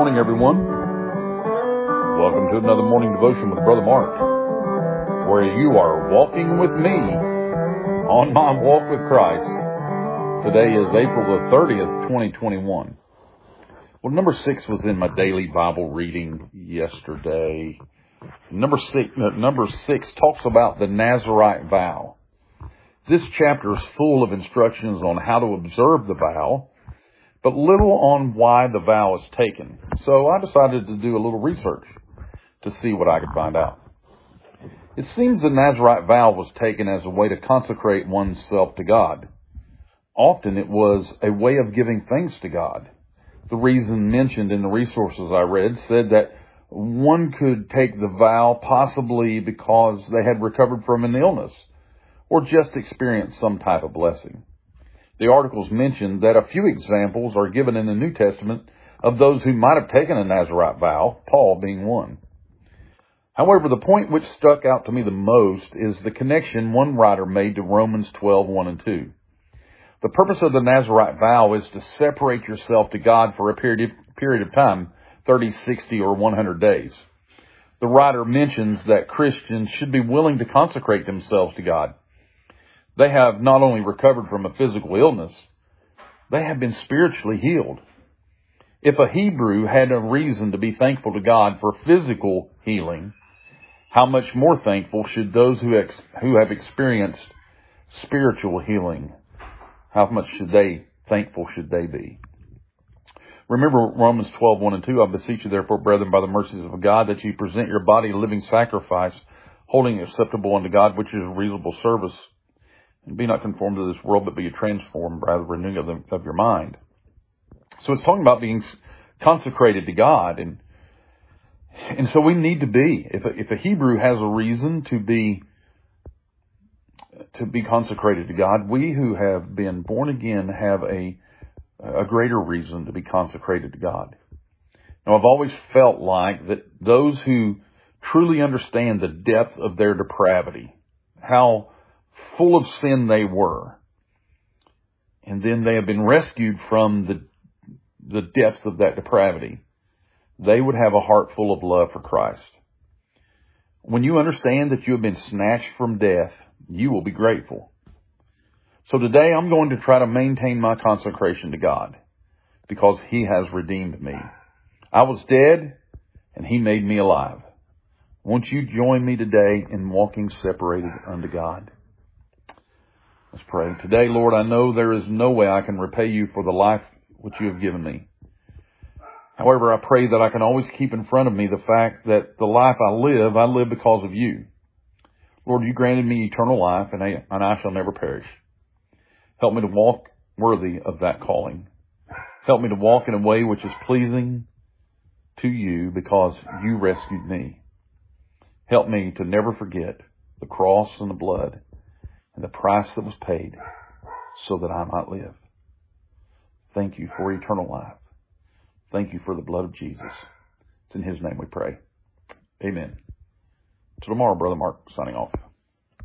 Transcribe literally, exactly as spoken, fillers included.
morning, everyone. Welcome to another morning devotion with Brother Mark, where you are walking with me on my walk with Christ. Today is April the thirtieth, twenty twenty-one. Well, number six was in my daily Bible reading yesterday. Number six, number six talks about the Nazirite vow. This chapter is full of instructions on how to observe the vow, but little on why the vow is taken. So I decided to do a little research to see what I could find out. It seems the Nazirite vow was taken as a way to consecrate oneself to God. Often it was a way of giving thanks to God. The reason mentioned in the resources I read said that one could take the vow possibly because they had recovered from an illness or just experienced some type of blessing. The articles mentioned that a few examples are given in the New Testament of those who might have taken a Nazirite vow, Paul being one. However, the point which stuck out to me the most is the connection one writer made to Romans twelve, one and two. The purpose of the Nazirite vow is to separate yourself to God for a period of, period of time, thirty, sixty, or one hundred days. The writer mentions that Christians should be willing to consecrate themselves to God. They have not only recovered from a physical illness, they have been spiritually healed. If a Hebrew had a reason to be thankful to God for physical healing, how much more thankful should those who ex- who have experienced spiritual healing, how much should they, thankful should they be? Remember Romans twelve, one and two, I beseech you therefore, brethren, by the mercies of God, that ye present your body a living sacrifice, holding acceptable unto God, which is a reasonable service. And be not conformed to this world, but be transformed by the renewing of, the, of your mind. So it's talking about being consecrated to God. And and so we need to be. If a, if a Hebrew has a reason to be to be consecrated to God, we who have been born again have a, a greater reason to be consecrated to God. Now, I've always felt like that those who truly understand the depth of their depravity, how full of sin they were, and then they have been rescued from the the depths of that depravity, they would have a heart full of love for Christ. When you understand that you have been snatched from death, you will be grateful. So today I'm going to try to maintain my consecration to God because He has redeemed me. I was dead and He made me alive. Won't you join me today in walking separated unto God? Let's pray. Today, Lord, I know there is no way I can repay you for the life which you have given me. However, I pray that I can always keep in front of me the fact that the life I live, I live because of you. Lord, you granted me eternal life, and I, and I shall never perish. Help me to walk worthy of that calling. Help me to walk in a way which is pleasing to you because you rescued me. Help me to never forget the cross and the blood and the price that was paid so that I might live. Thank you for eternal life. Thank you for the blood of Jesus. It's in His name we pray. Amen. Till tomorrow, Brother Mark, signing off.